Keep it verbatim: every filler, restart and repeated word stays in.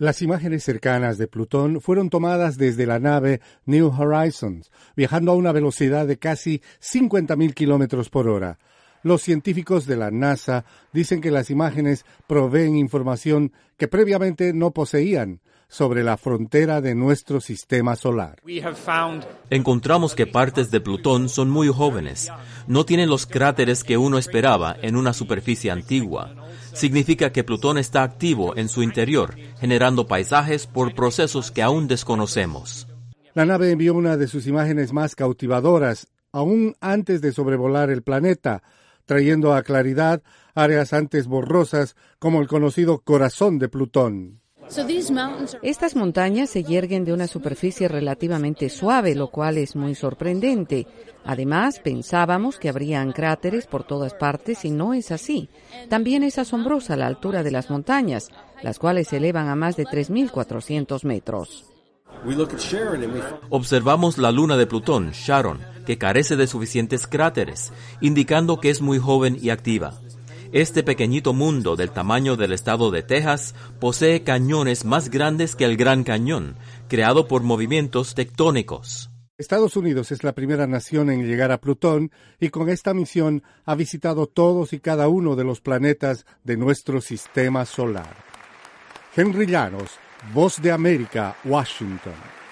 Las imágenes cercanas de Plutón fueron tomadas desde la nave New Horizons, viajando a una velocidad de casi cincuenta mil kilómetros por hora. Los científicos de la NASA dicen que las imágenes proveen información que previamente no poseían sobre la frontera de nuestro sistema solar. Encontramos que partes de Plutón son muy jóvenes. No tienen los cráteres que uno esperaba en una superficie antigua. Significa que Plutón está activo en su interior, generando paisajes por procesos que aún desconocemos. La nave envió una de sus imágenes más cautivadoras, aún antes de sobrevolar el planeta, trayendo a claridad áreas antes borrosas como el conocido corazón de Plutón. Estas montañas se yerguen de una superficie relativamente suave, lo cual es muy sorprendente. Además, pensábamos que habrían cráteres por todas partes y no es así. También es asombrosa la altura de las montañas, las cuales se elevan a más de tres mil cuatrocientos metros. Observamos la luna de Plutón, Charon, que carece de suficientes cráteres, indicando que es muy joven y activa. Este pequeñito mundo del tamaño del estado de Texas posee cañones más grandes que el Gran Cañón, creado por movimientos tectónicos. Estados Unidos es la primera nación en llegar a Plutón y con esta misión ha visitado todos y cada uno de los planetas de nuestro sistema solar. Henry Llanos, Voz de América, Washington.